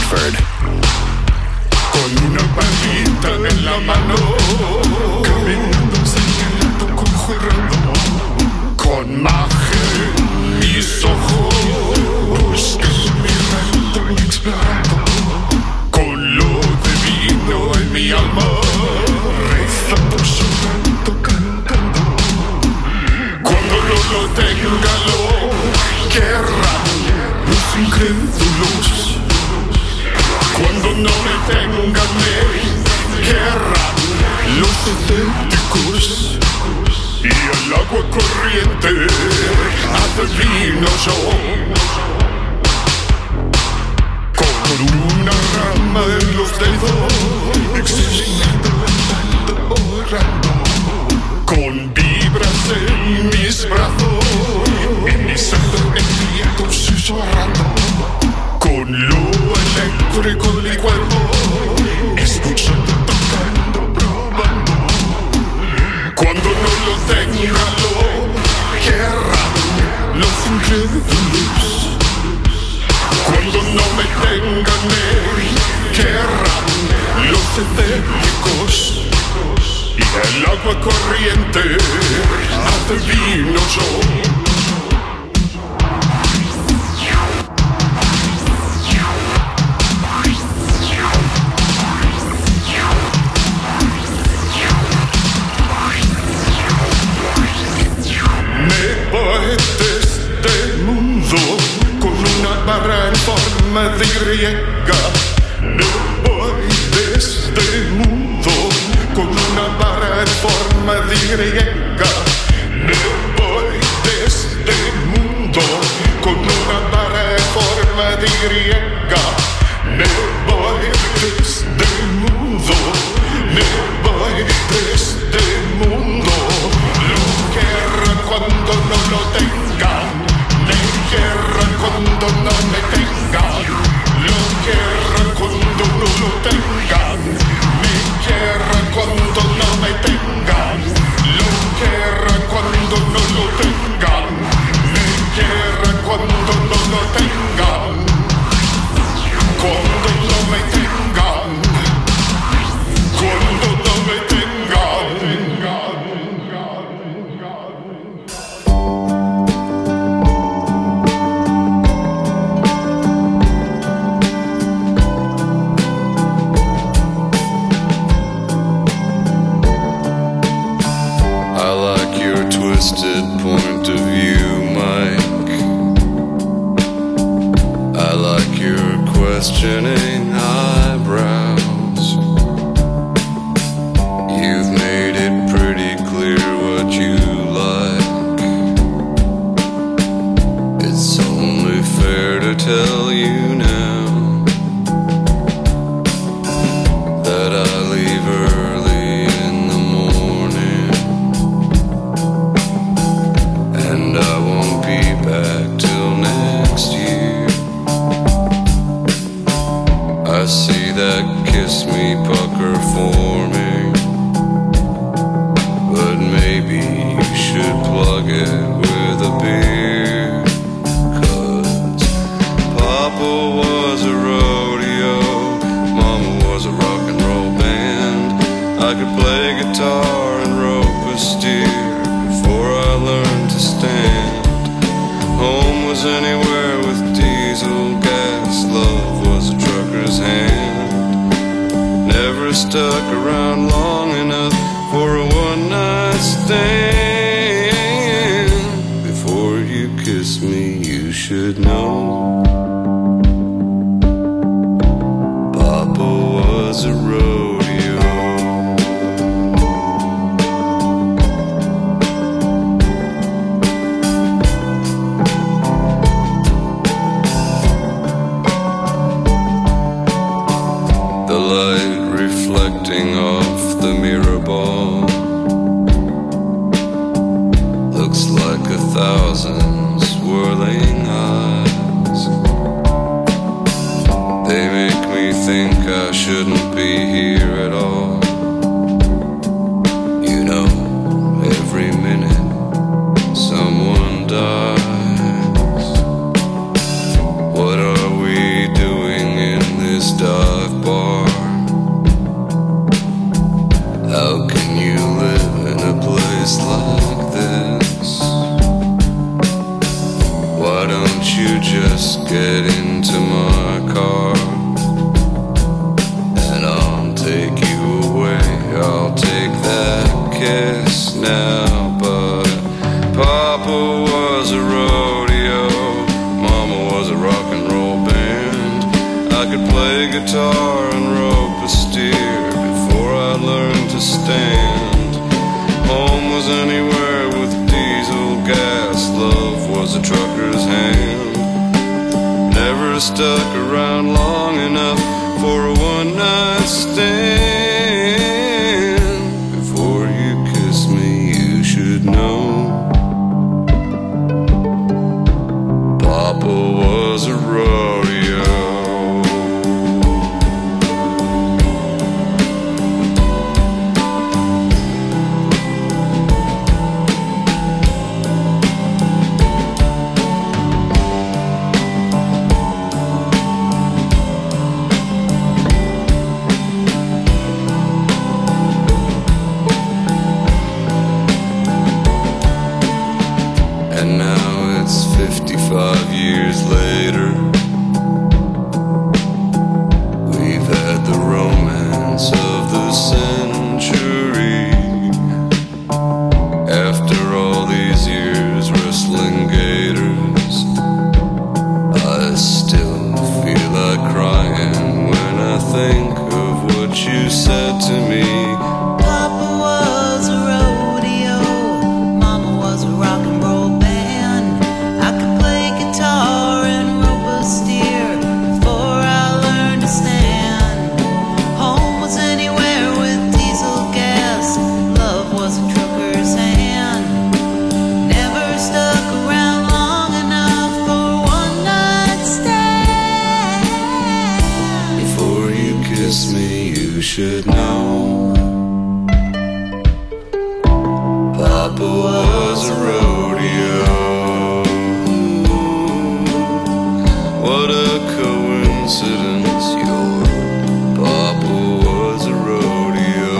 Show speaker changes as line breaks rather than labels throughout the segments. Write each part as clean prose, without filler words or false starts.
Rockford.
Con una palita en la mano, caminando señalando, cojo errando, con magia en mis ojos, buscando, mirando y explorando, con lo divino en mi alma, rezando, llorando, cantando. Cuando no lo tenga lo querrán los incrédulos. Cuando no me tengan me querrán los escépticos. Y el agua corriente adivino yo, con una rama en los dedos, examinando, andando, orando, con vibras en mis brazos, en mi sangre enviando, susurrando, con lo eléctrico de mi cuerpo, escuchando, tocando, probando. Cuando no lo tenga lo querrán los incrédulos. Cuando no me tengan me querrán los escépticos. Y el agua corriente adivino yo. Barra en forma de Y. Me voy de este mundo con una barra en forma de Y. Me voy de este mundo con una barra en forma de Y. Me voy de este mundo, me voy de este mundo. Lo querrán cuando no lo tengan. Me querrán cuando no me tengan. Lo querrán cuando no lo tengan. Me querrán cuando no me tengan. Lo querrán cuando no lo tengan. Me querrán cuando no lo tengan. Cuando no me tengan. Cuando no me tengan.
Twisted point of view, Mike. I like your questioning eyebrows. You've made it pretty clear what you like. It's only fair to tell you now that I leave early in the morning, and I won't be back till next year. I see that kiss me pucker forming, but maybe you should plug it with a beer. 'Cause Papa was a rodeo, Mama was a rock and roll band. I could play guitar and rope a steer before I learned to stand. Home was anywhere with diesel gas. Love was a trucker's hand. Never stuck around long enough for a one-night stand. Before you kiss me, you should know Papa was a rodeo. The light reflecting off the mirror ball looks like 1,000 swirling eyes. They make me think I shouldn't be here at all. You know, every minute someone dies. What are we doing in this understand. Before you kiss me, you should know Papa was a rodeo. And now it's 55 years later. We've had the romance of the century. After all these years wrestling gators, I still feel like crying when I think of what you said to me.
Papa was a rodeo, Mama was a rock and roll band. I could play guitar and rope a steer before I learned to stand. Home was anywhere with diesel gas. Love was a trucker's hand. Never stuck around long enough for one night stand.
Before you kiss me, you should know Papa was a rodeo. What a coincidence, your Papa was a rodeo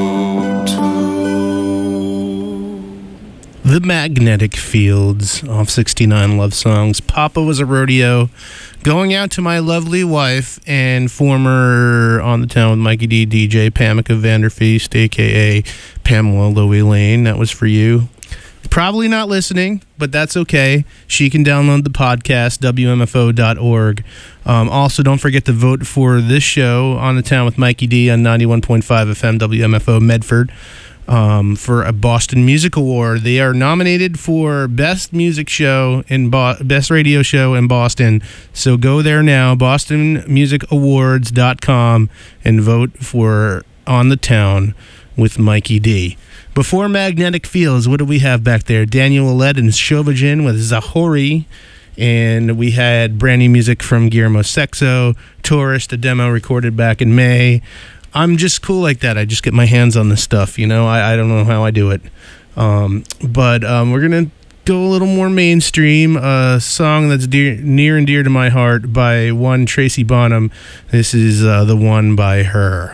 too.
The Magnetic Fields off 69 Love Songs. Papa was a rodeo. Going out to my lovely wife and former On the Town with Mikey D DJ Pamela Vanderfeast, a.k.a. Pamela Louie Lane. That was for you. Probably not listening, but that's okay. She can download the podcast, WMFO.org. Also, don't forget to vote for this show, On the Town with Mikey D, on 91.5 FM, WMFO Medford, for a Boston Music Award. They are nominated for Best Music Show in Best Radio Show in Boston. So go there now, bostonmusicawards.com, and vote for On the Town with Mikey D. Before Magnetic Fields, what do we have back there? Daniel Ouellette and Shovajin with Zahori. And we had brand new music from Guillermo Sexo, Tourist, a demo recorded back in May. I'm just cool like that. I just get my hands on this stuff, you know. I don't know how I do it. But we're going to go a little more mainstream. A song that's near and dear to my heart by one Tracy Bonham. This is The One by Her.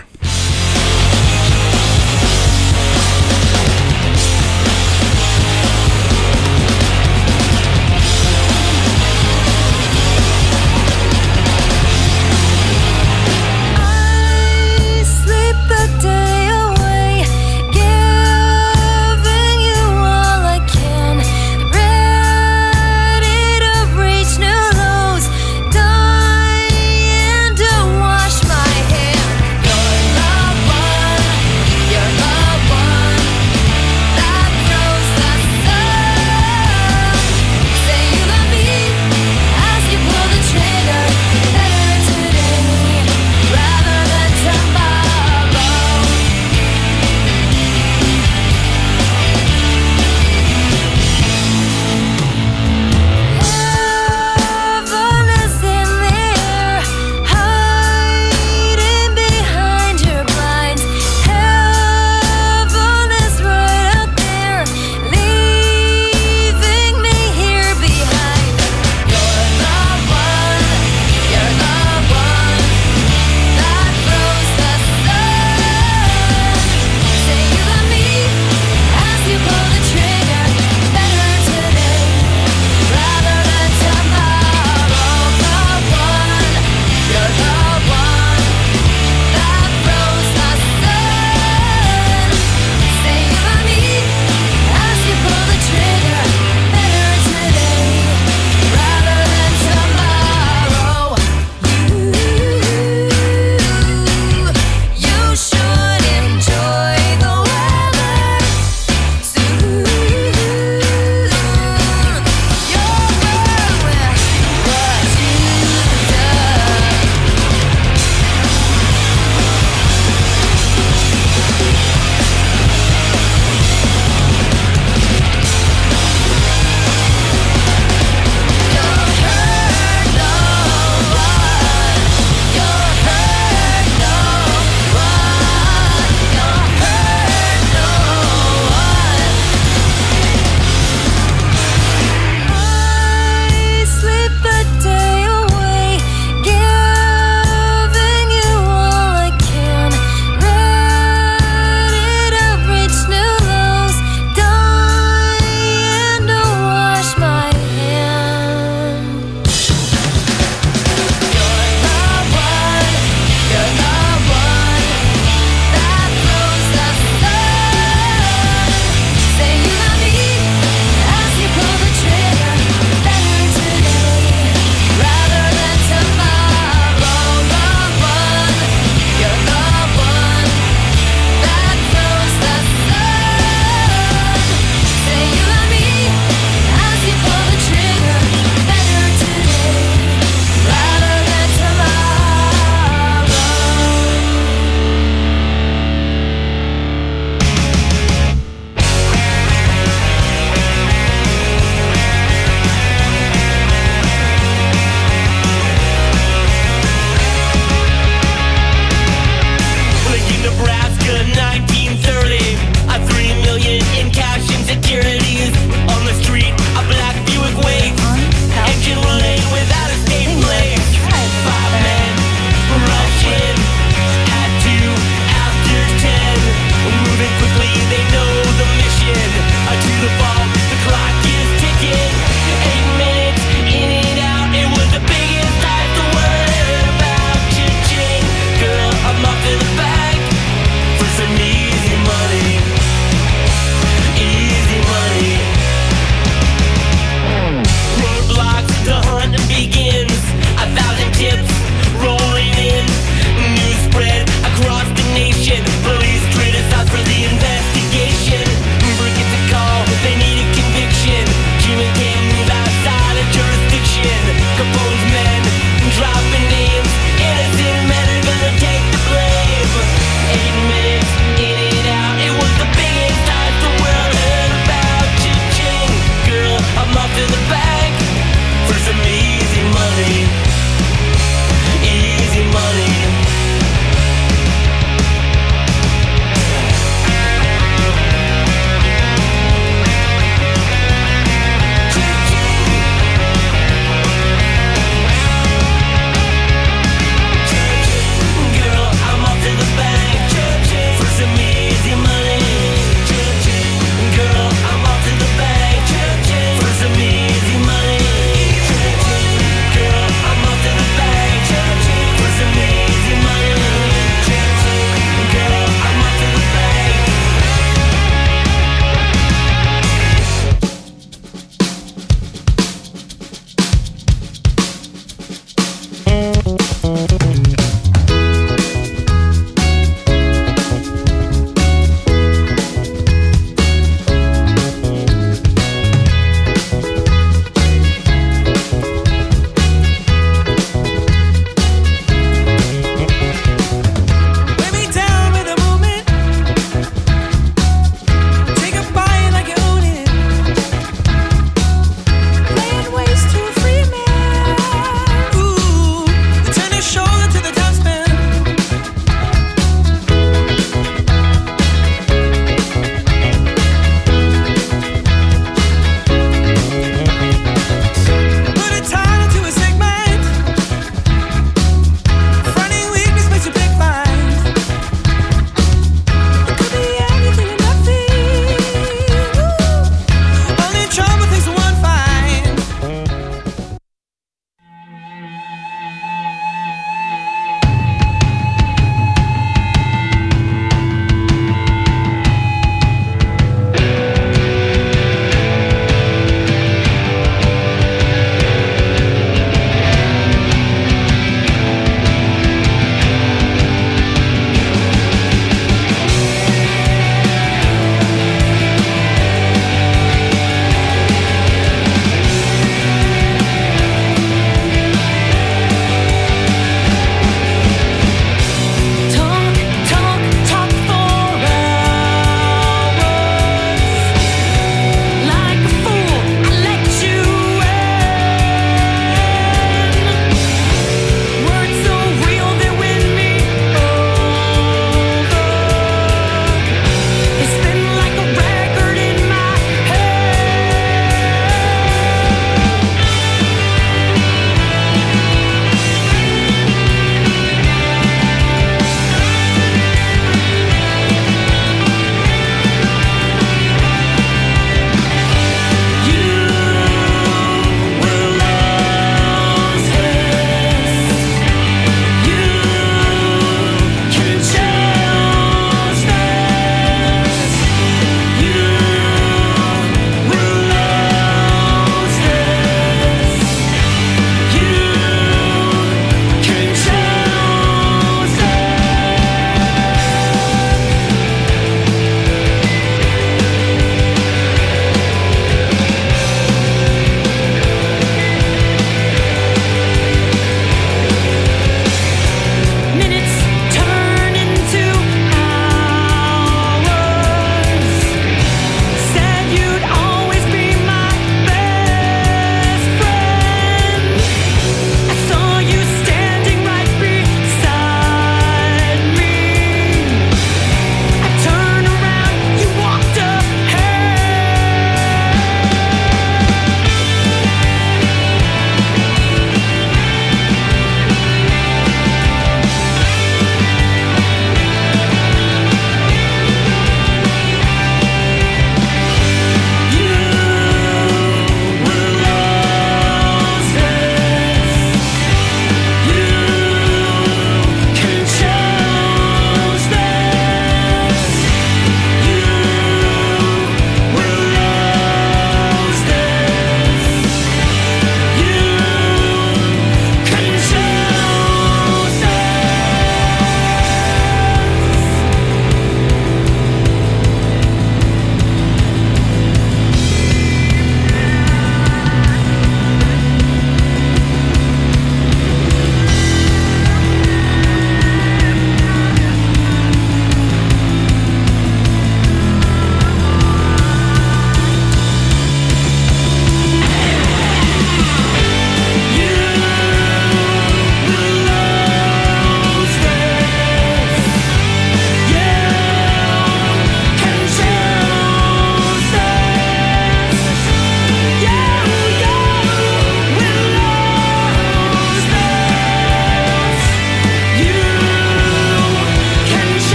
Dying to wash my hair.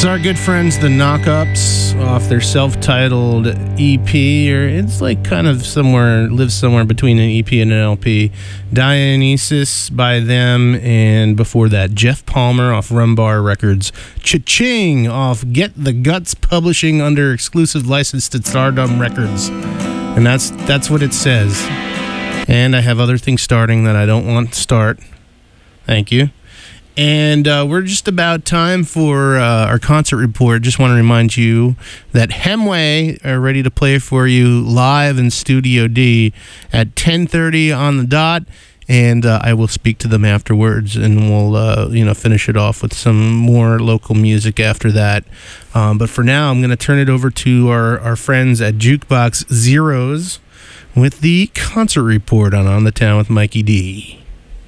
It's our good friends, the Knockups, off their self-titled EP, or it's like kind of lives somewhere between an EP and an LP. Dionysus by them, and before that, Jeff Palmer off Rumbar Records. Cha-ching off Get the Guts Publishing under exclusive license to Stardom Records. And that's what it says. And I have other things starting that I don't want to start. Thank you. And we're just about time for our concert report. Just want to remind you that Hemway are ready to play for you live in Studio D at 10:30 on the dot. And I will speak to them afterwards, and we'll finish it off with some more local music after that. But for now, I'm going to turn it over to our friends at Jukebox Zeros with the concert report on the Town with Mikey D.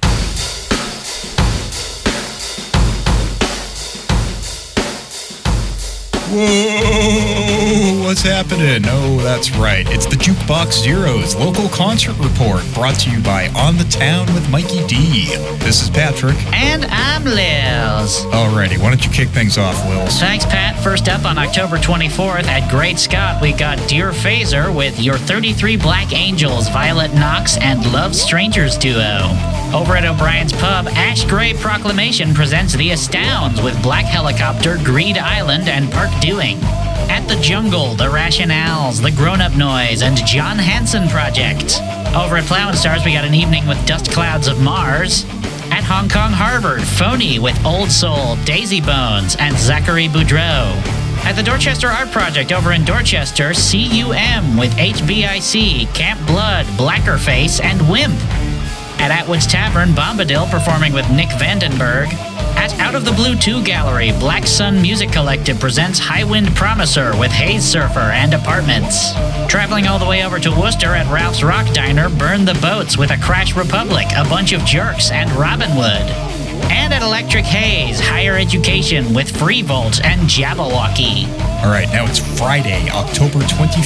Whoa, what's happening? Oh, that's right. It's the Jukebox Zeros local concert report brought to you by On the Town with Mikey D. This is Patrick.
And I'm Lils.
Alrighty, why don't you kick things off, Lils?
Thanks, Pat. First up on October 24th at Great Scott, we got Dear Phaser with Your 33 Black Angels, Violet Knox, and Love Strangers duo. Over at O'Brien's Pub, Ash Gray Proclamation presents The Astounds with Black Helicopter, Greed Island, and Park Doing. At the Jungle, The Rationales, The Grown Up Noise, and John Hanson Project. Over at Plow and Stars, we got an evening with Dust Clouds of Mars. At Hong Kong Harvard, Phony with Old Soul, Daisy Bones, and Zachary Boudreau. At the Dorchester Art Project over in Dorchester, CUM with HBIC, Camp Blood, Blackerface, and Wimp. At Atwood's Tavern, Bombadil performing with Nick Vandenberg. At Out of the Blue 2 Gallery, Black Sun Music Collective presents Highwind Promiser with Haze Surfer and Apartments. Traveling all the way over to Worcester at Ralph's Rock Diner, Burn the Boats with A Crash Republic, A Bunch of Jerks, and Robinwood. And at Electric Haze, Higher Education with Freevolt and Jabberwocky.
All right, now it's Friday, October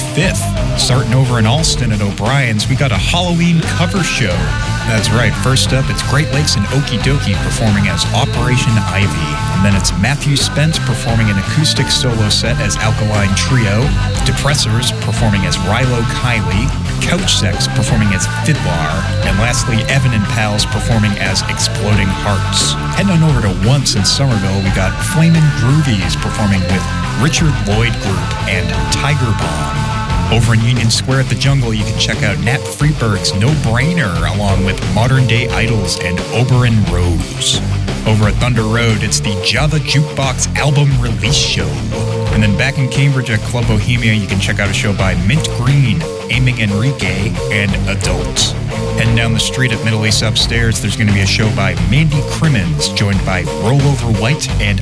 25th. Starting over in Alston at O'Brien's, we got a Halloween cover show. That's right, first up, it's Great Lakes and Okie Dokie performing as Operation Ivy. And then it's Matthew Spence performing an acoustic solo set as Alkaline Trio, Depressors performing as Rilo Kiley, Couch Sex performing as Fiddlar, and lastly, Evan and Pals performing as Exploding Hearts. Heading on over to Once in Somerville, we got Flamin' Groovies performing with Richard Lloyd Group and Tiger Bomb. Over in Union Square at the Jungle, you can check out Nat Freeberg's No Brainer, along with Modern Day Idols and Oberon Rose. Over at Thunder Road, it's the Java Jukebox album release show. And then back in Cambridge at Club Bohemia, you can check out a show by Mint Green, Aiming Enrique, and Adults. Heading down the street at Middle East Upstairs, there's going to be a show by Mandy Crimmins, joined by Rollover White and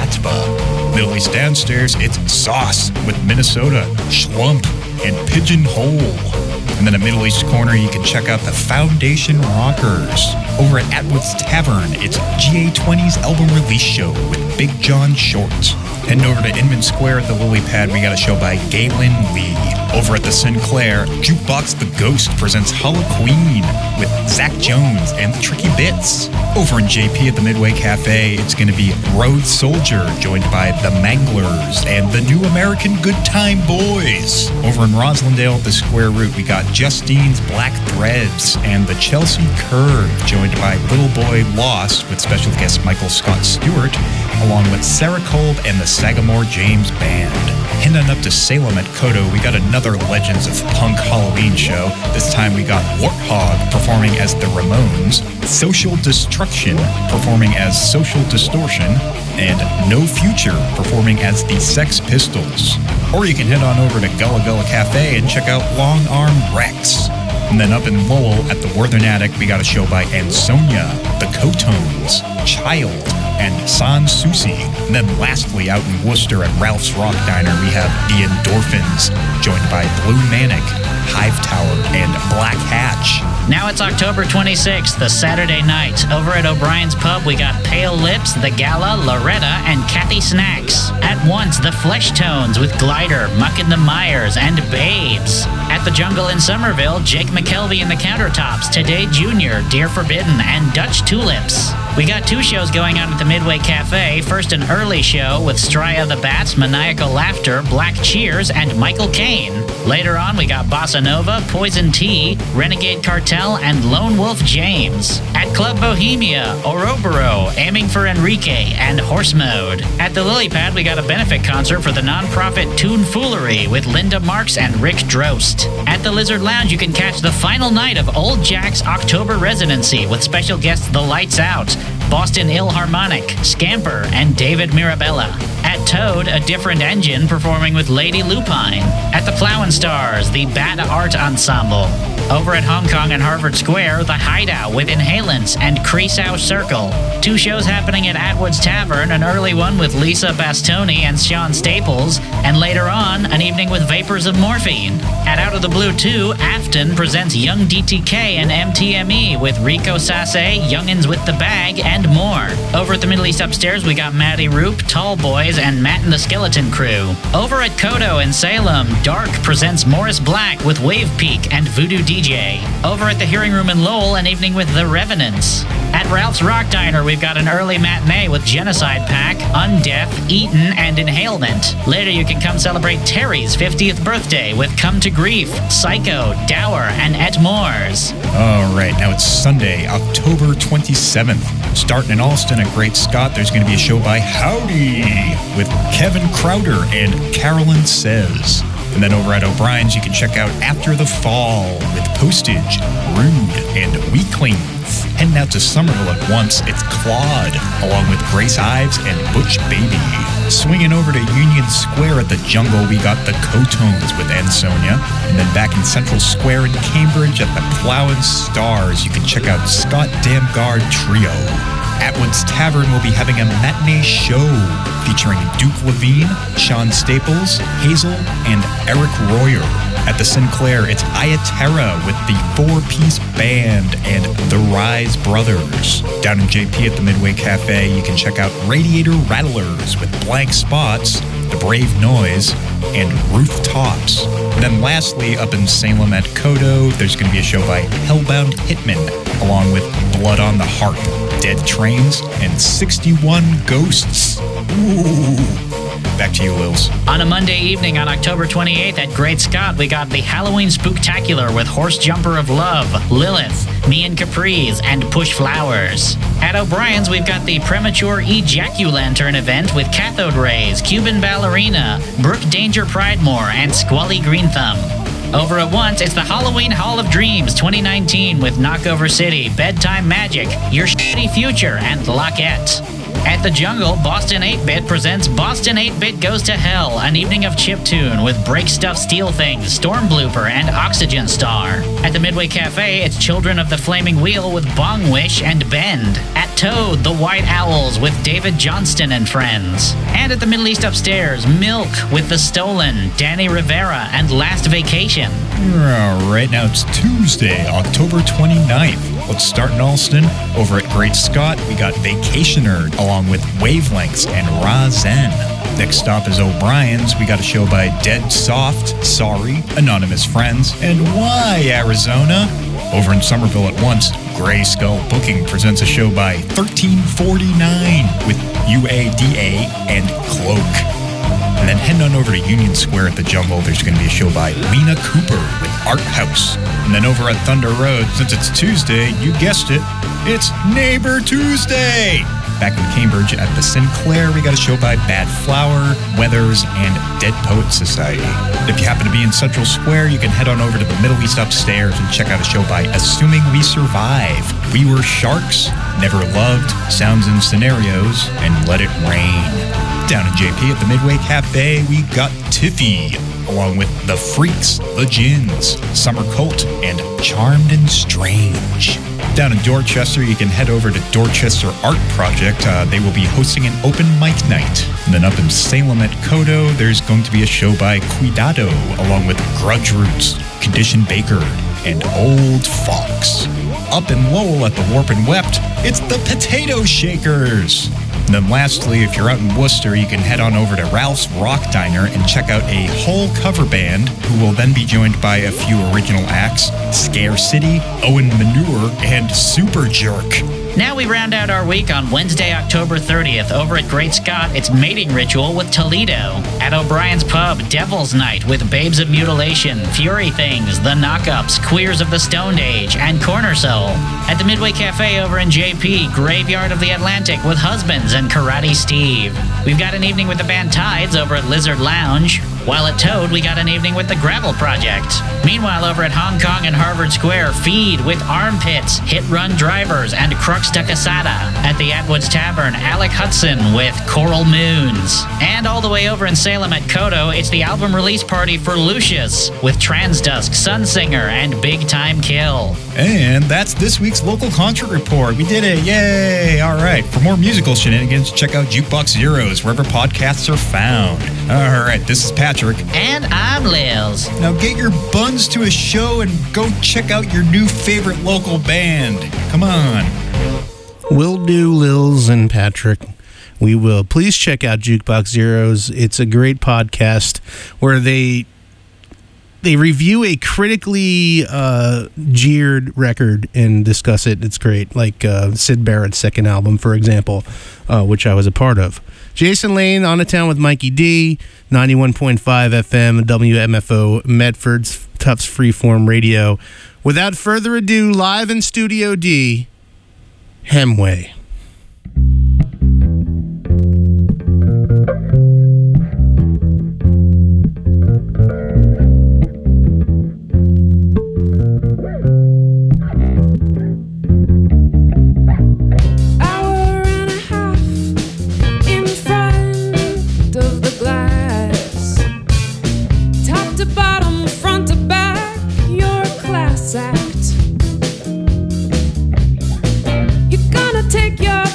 Satva. Middle East Downstairs, it's Sauce with Minnesota, Schlump, and Pigeonhole. And then at Middle East Corner, you can check out the Foundation Rockers. Over at Atwood's Tavern, it's GA20's album release show with Big John Short. Heading over to Inman Square at the Lily Pad, we got a show by Galen Lee. Over at the Sinclair, Jukebox The Ghost presents Halloween with Zach Jones and the Tricky Bits. Over in JP at the Midway Cafe, it's going to be Road Soldier, joined by the Manglers and the New American Good Time Boys. Over in Roslindale at the Square Root, we got Justine's Black Threads and the Chelsea Curve, joined by Little Boy Lost with special guest Michael Scott Stewart, along with Sarah Kolb and the Sagamore James Band. Heading up to Salem at Kodo, we got another Legends of Punk Halloween show. This time we got Warthog performing as the Ramones, Social Destruction performing as Social Distortion, and No Future performing as the Sex Pistols. Or you can head on over to Gullah Gullah Cafe and check out Long Arm Rex. And then up in Lowell at the Worthern Attic, we got a show by Ansonia, the Cotones, Child, and Sans Souci. And then lastly, out in Worcester at Ralph's Rock Diner, we have the Endorphins, joined by Blue Manic, Hive Tower, and Black Hatch.
Now it's October 26th, the Saturday night. Over at O'Brien's Pub, we got Pale Lips, The Gala, Loretta, and Kathy Snacks. At once, The Flesh Tones with Glider, Muck and the Myers, and Babes. At the Jungle in Somerville, Jake McKelvey and the Countertops, Today Jr., Dear Forbidden, and Dutch Tulips. We got 2 shows going on at the Midway Cafe. First, an early show with Straya the Bats, Maniacal Laughter, Black Cheers, and Michael Caine. Later on, we got Bossa Nova, Poison Tea, Renegade Cartel, and Lone Wolf James. At Club Bohemia, Oroboro, Aiming for Enrique, and Horse Mode. At the Lily Pad, we got a benefit concert for the nonprofit Toonfoolery with Linda Marks and Rick Drost. At the Lizard Lounge, you can catch the final night of Old Jack's October residency with special guests The Lights Out, Boston Ilharmonic, Scamper, and David Mirabella. At Toad, A Different Engine performing with Lady Lupine. At the Plowin' Stars, the Bad Art Ensemble. Over at Hong Kong and Harvard Square, The Hideout with Inhalants and Creosote Circle. 2 shows happening at Atwood's Tavern, an early one with Lisa Bastoni and Sean Staples, and later on, an evening with Vapors of Morphine. At Out of the Blue 2, Afton presents Young DTK and MTME with Rico Sase, Youngins with the Bag, and more. Over at the Middle East Upstairs, we got Maddie Roop, Tall Boys, and Matt and the Skeleton Crew. Over at Kodo in Salem, Dark presents Morris Black with Wave Peak and Voodoo DJ. Over at the Hearing Room in Lowell, an evening with The Revenants. At Ralph's Rock Diner, we've got an early matinee with Genocide Pack, Undeaf, Eaton, and Inhalement. Later, you can come celebrate Terry's 50th birthday with Come to Grief, Psycho, Dower, and Et Moores.
All right, now it's Sunday, October 27th. Starting in Alston at Great Scott, there's going to be a show by Howdy with Kevin Crowder and Carolyn Says. And then over at O'Brien's, you can check out After the Fall with Postage, Rude, and Weaklings. Heading out to Somerville at once, it's Claude, along with Grace Ives and Butch Baby. Swinging over to Union Square at the Jungle, we got the Cotones with Ansonia. And then back in Central Square in Cambridge at the Plowin' Stars, you can check out Scott Damgard Trio. Atwood's Tavern will be having a matinee show featuring Duke Levine, Sean Staples, Hazel, and Eric Royer. At the Sinclair, it's Ayaterra with the 4-piece band and the Rise Brothers. Down in JP at the Midway Cafe, you can check out Radiator Rattlers with Blank Spots, The Brave Noise, and Rooftops. And then lastly, up in Salem at Kodo, there's going to be a show by Hellbound Hitman, along with Blood on the Harp, Dead Trains, and 61 Ghosts. Ooh. Back to you, Lils.
On a Monday evening on October 28th at Great Scott, we got the Halloween Spooktacular with Horse Jumper of Love, Lilith, Me and Capri's, and Push Flowers. At O'Brien's, we've got the Premature Ejaculantern event with Cathode Rays, Cuban Ballerina, Brooke Danger Pridemore, and Squally Green Thumb. Over at Once, it's the Halloween Hall of Dreams 2019 with Knockover City, Bedtime Magic, Your Shitty Future, and Lockette. At the Jungle, Boston 8-Bit presents Boston 8-Bit Goes to Hell, an evening of chiptune with Break Stuff Steal Things, Storm Blooper, and Oxygen Star. At the Midway Cafe, it's Children of the Flaming Wheel with Bong Wish and Bend. At Toad, the White Owls with David Johnston and Friends. And at the Middle East Upstairs, Milk with The Stolen, Danny Rivera, and Last Vacation.
All right, now it's Tuesday, October 29th. Let's start in Alston. Over at Great Scott, we got Vacationer, along with Wavelengths and Razen. Next stop is O'Brien's. We got a show by Dead Soft, Sorry, Anonymous Friends, and Why, Arizona? Over in Somerville at once, Gray Skull Booking presents a show by 1349 with UADA and Cloak. And then heading on over to Union Square at the Jungle, there's going to be a show by Lena Cooper with Art House. And then over at Thunder Road, since it's Tuesday, you guessed it, it's Neighbor Tuesday! Back in Cambridge at the Sinclair, we got a show by Bad Flower, Weathers, and Dead Poet Society. If you happen to be in Central Square, you can head on over to the Middle East Upstairs and check out a show by Assuming We Survive, We Were Sharks, Never Loved, Sounds and Scenarios, and Let It Rain. Down in JP at the Midway Cafe, we got Tiffy, along with The Freaks, The Gins, Summer Cult, and Charmed and Strange. Down in Dorchester, you can head over to Dorchester Art Project. They will be hosting an open mic night. And then up in Salem at Kodo, there's going to be a show by Cuidado, along with Grudge Roots, Condition Baker, and Old Fox. Up in Lowell at the Warp and Wept, it's the Potato Shakers. And then lastly, if you're out in Worcester, you can head on over to Ralph's Rock Diner and check out a whole cover band who will then be joined by a few original acts, Scare City, Owen Manure, and Super Jerk.
Now we round out our week on Wednesday, October 30th. Over at Great Scott, it's Mating Ritual with Toledo. At O'Brien's Pub, Devil's Night with Babes of Mutilation, Fury Things, The Knockups, Queers of the Stone Age, and Corner Soul. At the Midway Cafe over in JP, Graveyard of the Atlantic with Husbands and Karate Steve. We've got an evening with the band Tides over at Lizard Lounge. While at Toad, we got an evening with the Gravel Project. Meanwhile, over at Hong Kong and Harvard Square, Feed with Armpits, Hit Run Drivers, and Crux de Casada. At the Atwoods Tavern, Alec Hudson with Coral Moons. And all the way over in Salem at Kodo, it's the album release party for Lucius with Transdusk, Sunsinger, and Big Time Kill.
And that's this week's local concert report. We did it. Yay. All right. For more musical shenanigans, check out Jukebox Zeros wherever podcasts are found. All right. This is Patrick.
And I'm Lils.
Now get your buns to a show and go check out your new favorite local band. Come on.
Will do, Lils and Patrick. We will. Please check out Jukebox Zeros. It's a great podcast where they review a critically jeered record and discuss it. It's great. Like Syd Barrett's second album, for example, which I was a part of. Jason Lane, On the Town with Mikey D, 91.5 FM, WMFO, Medford's Tufts Freeform Radio. Without further ado, live in Studio D, Hemway.
Take your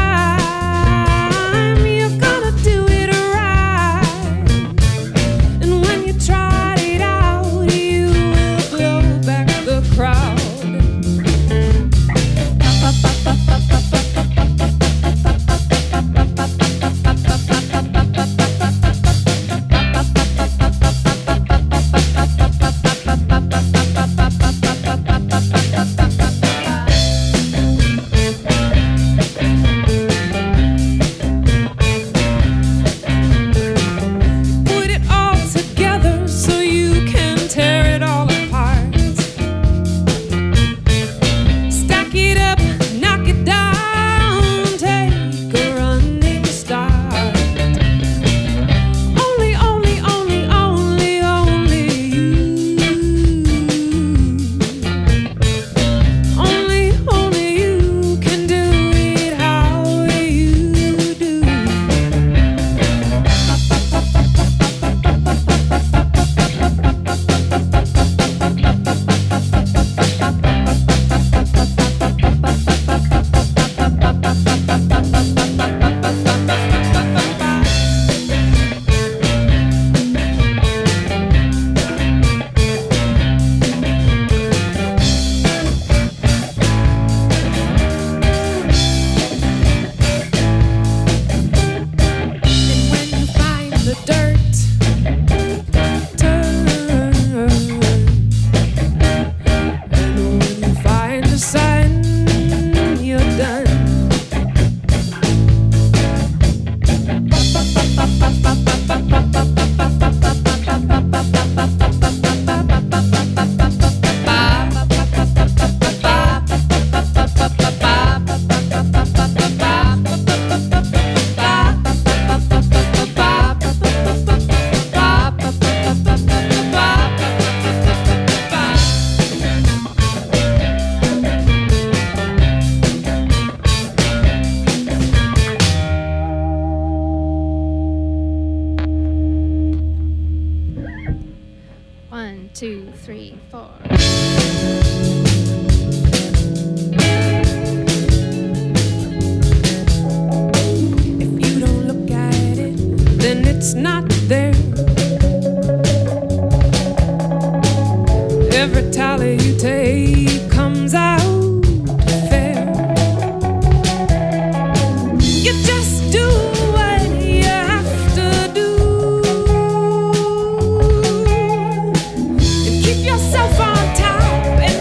it's not there. Every tally you take comes out fair. You just do what you have to do and keep yourself on top and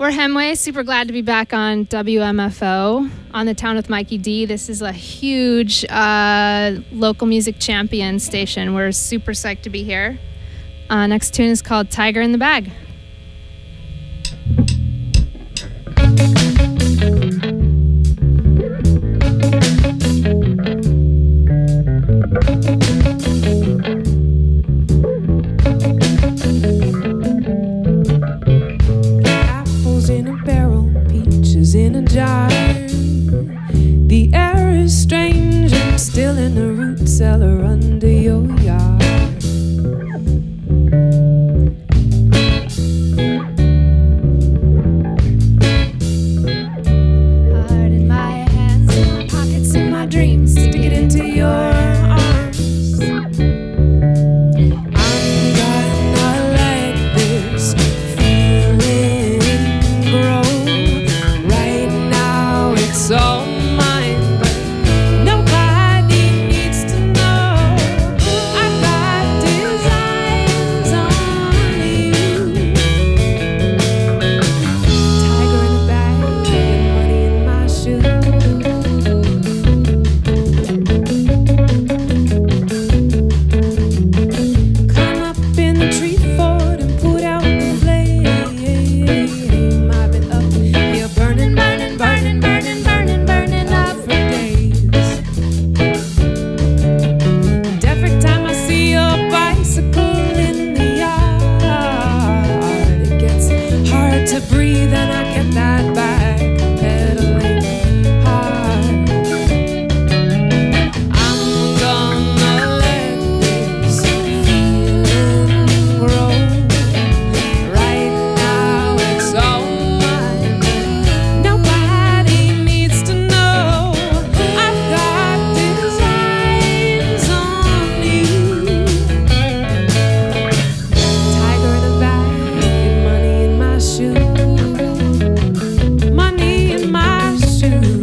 We're Hemway. Super glad to be back on WMFO on the Town with Mikey D. This is a huge local music champion station. We're super psyched to be here. Next tune is called Tiger in the Bag.
Apples in a barrel, peaches in a jar. The air is strange and still in the root cellar under your yard. Heart in my hands, in my pockets, in my dreams, to get into your arms. I'm gonna let this feeling grow. Right now it's all mine, but nobody needs to know. I've got designs on you. Tiger in a bag, and money in my shoe. Climb up in the tree fort and put out the flame. I've been up here burning, burning, burning, burning, burning, burning up for days. And every time I see your bicycle in the yard, it gets hard to breathe and I get that back pedaling hard. I'm gonna let this feeling grow. Right now it's all mine. Nobody needs to know. I've got designs on you. Tiger in a bag and money in my shoe. Money in my shoe.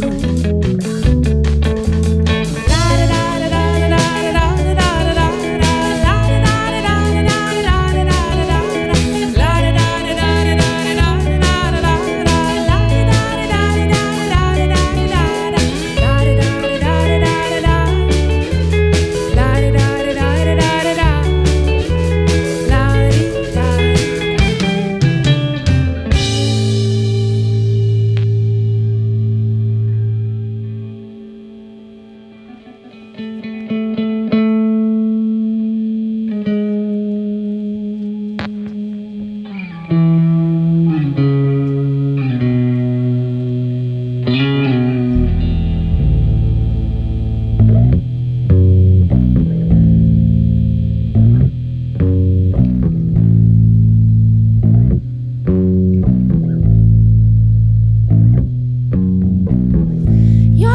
Your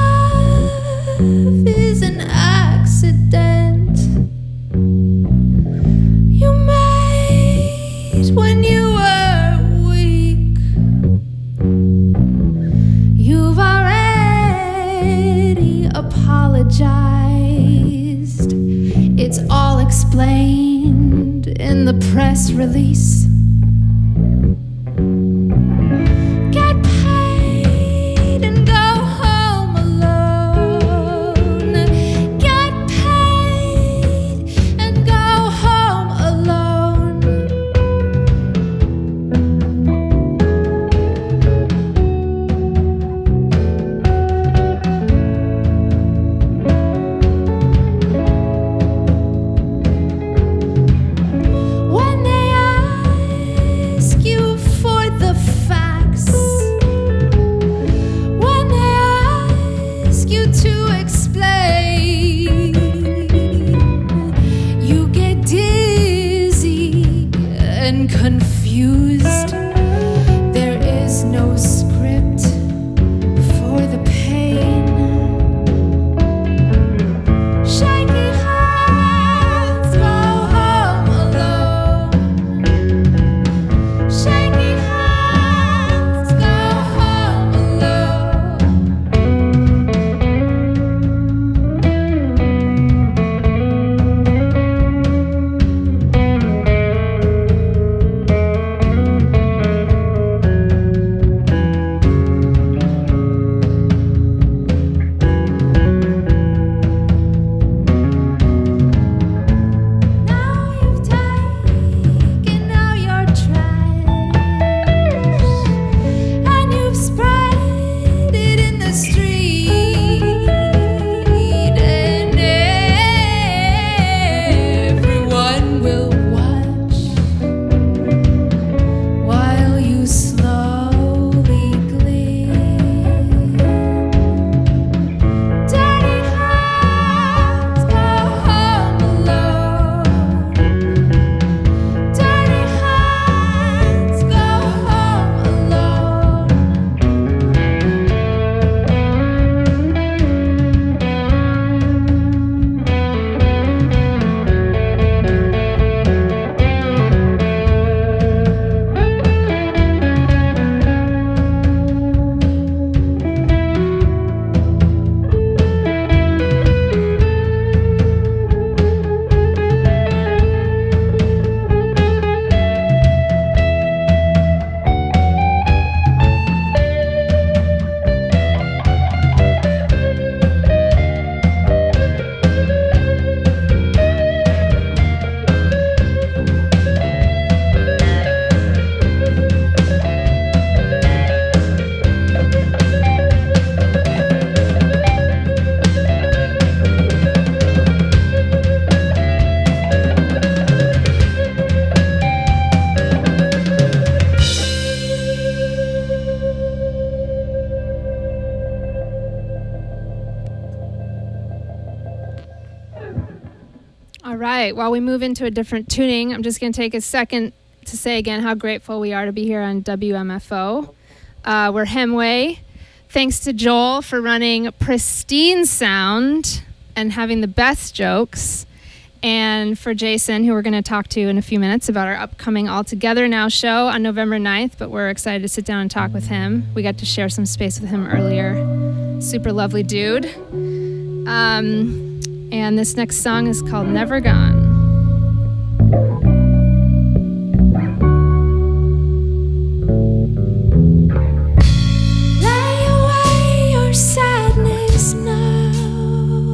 love is an accident you made when you were weak. You've already apologized. It's all explained in the press release. Get paid and go home alone. Get paid and go home alone. When they
right. While we move into a different tuning, I'm just going to take a second to say again how grateful we are to be here on WMFO. We're Hemway. Thanks to Joel for running pristine sound and having the best jokes. And for Jason, who we're going to talk to in a few minutes about our upcoming All Together Now show on November 9th. But we're excited to sit down and talk with him. We got to share some space with him earlier. Super lovely dude. And this next song is called Never Gone.
Lay away your sadness now.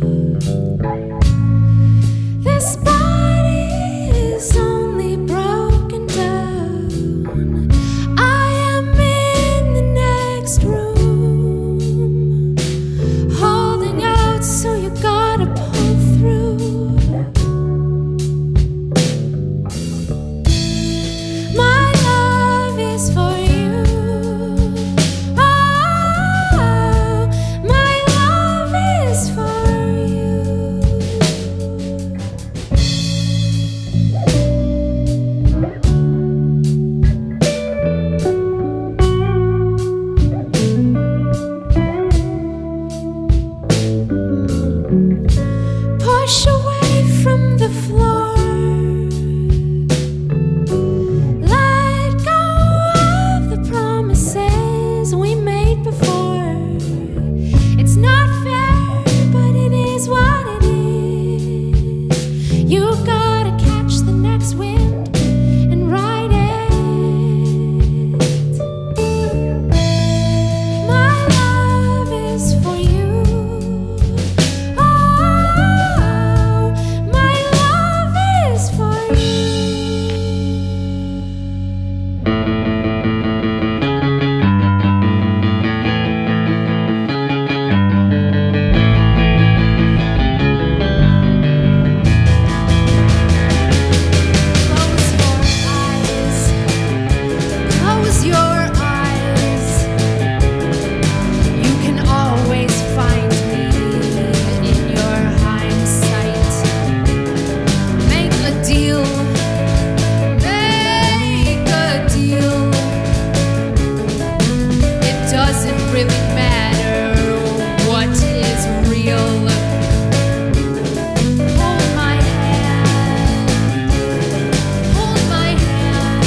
This body is only broken down. I am in the next room, holding out, so you gotta pull through. My love is for you. Oh, my love is for you. Push away from the floor. Let go of the promises we made before. It's not fair, but it is what it is. You gotta catch the next wind and ride it. My love is for you. Oh, my love is for you. Close your eyes. You can always find me in your hindsight. Make a deal. Make a deal. It doesn't really matter what is real. Hold my hand. Hold my hand.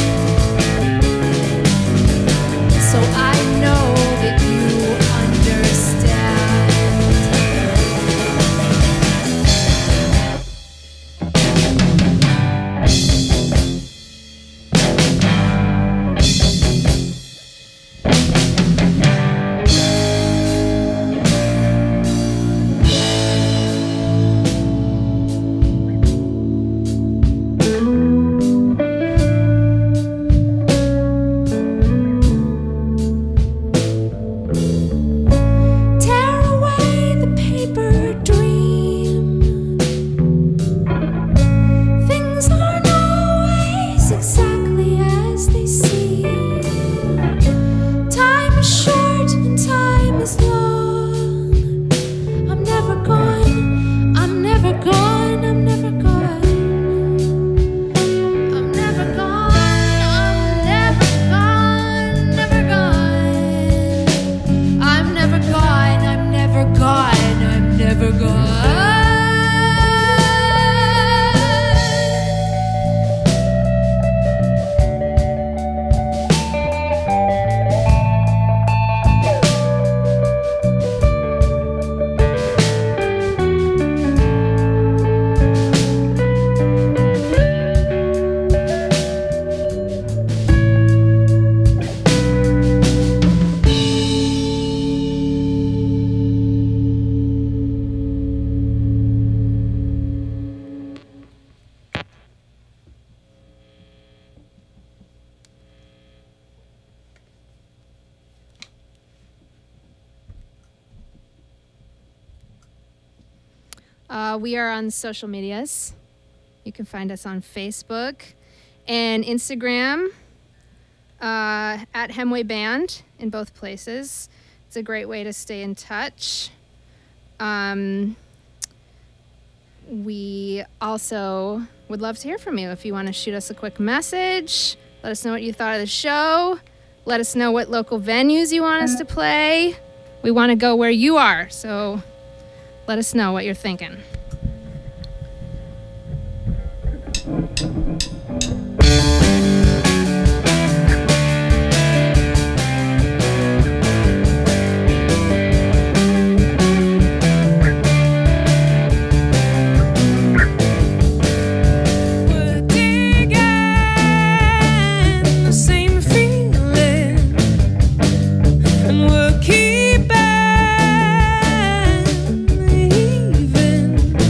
So I know that you understand. Tear away the paper dream. Things aren't always exactly as they seem. Time is short and time is long. I'm never gone. I'm never gone. I'm never gone. I'm never gone. I'm never gone. Never gone. I'm never gone. I'm never gone. I'm never gone.
We are on social medias. You can find us on Facebook and Instagram at Hemway Band in both places. It's a great way to stay in touch. We also would love to hear from you. If you want to shoot us a quick message, let us know what you thought of the show. Let us know what local venues you want us to play. We want to go where you are, so let us know what you're thinking.
We're digging the same feeling, and we're keeping it even.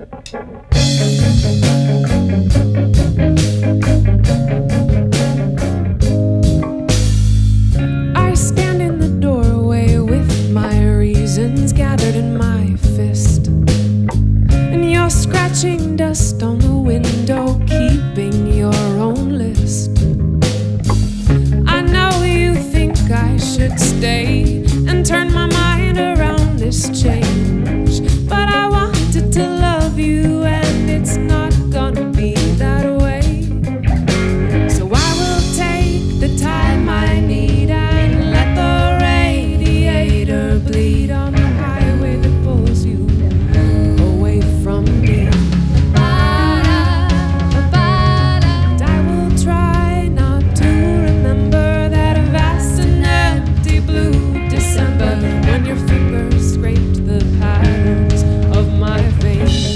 I stand in the doorway with my reasons gathered in my fist, and you're scratching dust on the window, keeping your own list. I know you think I should stay and turn my mind around this change, but I wanted to love you, and it's not gonna be that way. So I will take the time I need and let the radiator bleed on the highway that pulls you away from me. And I will try not to remember that vast and empty blue December when your fingers scraped the patterns of my veins.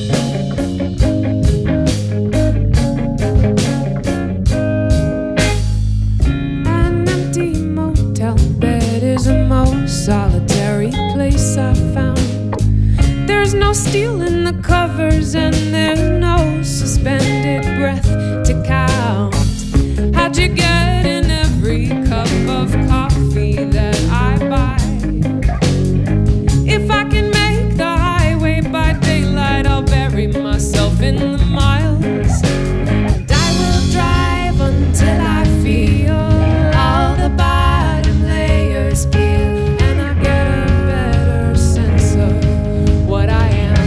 An empty motel bed is the most solitary place I've found. There's no steel in the covers and there's no suspended breath to count. How'd you get in every cup of coffee that I buy? If I can make the highway by daylight, I'll bury myself in the miles. And I will drive until I feel all the bottom layers peel, and I get a better sense of what I am.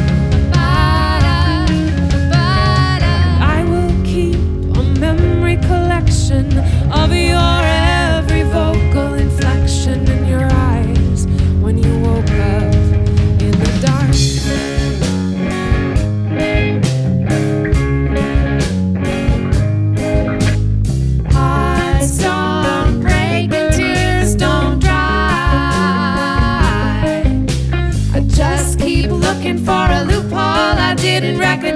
I will keep a memory collection of your every vocal inflection in your eyes when you woke up in the dark. Hearts don't break and tears don't dry. I just keep looking for a loophole I didn't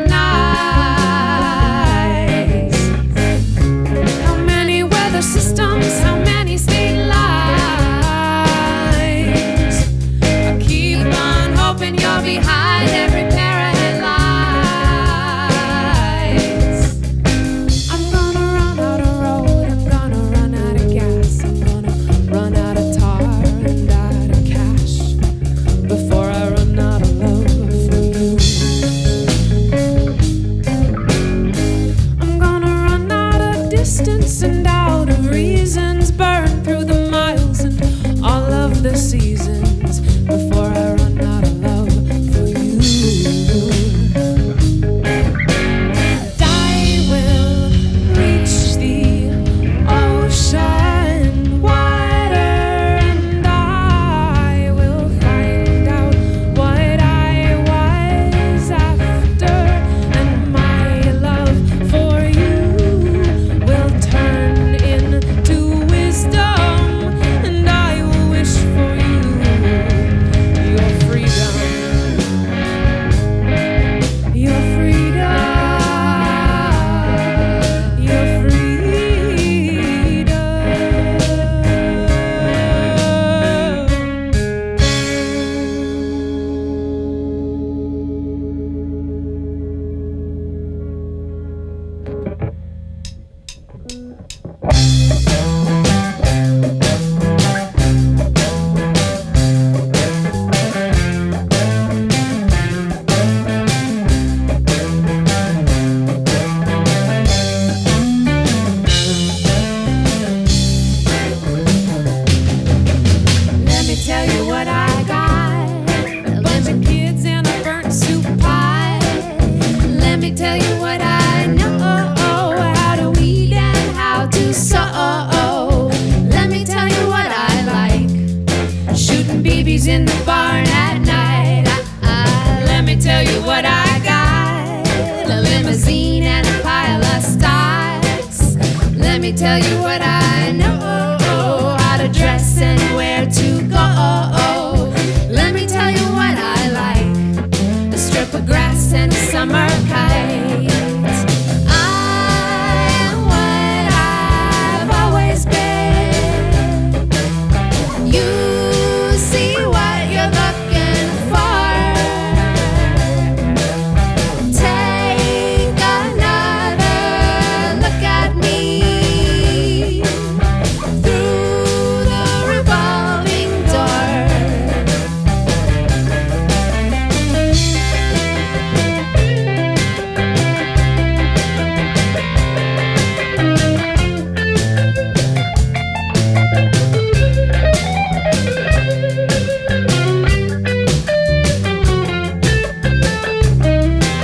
recognize. How many weather systems, how many state lines? I keep on hoping you're behind every pair of headlights. I'm gonna run out of road, I'm gonna run out of gas, I'm gonna run out of tar and out of cash before I run out of love for you. I'm gonna run out of distance and out of reasons, burn through the miles and all of the seasons before I run out of love for you. And I will reach the ocean wider, and I will find out what I was after, and my love for you will turn into wisdom, and I will wish for you your freedom, your freedom, your freedom. Let me tell you what I got. A bunch of kids and a burnt soup pie. Let me tell you what I know. How to weed and how to sow. Let me tell you what I like. Shooting BBs in the barn at night. Let me tell you what I got. A limousine and a pile of stocks. Let me tell you what I know. How to dress and where to go. Let me tell you what I like. A strip of grass and a summer kite.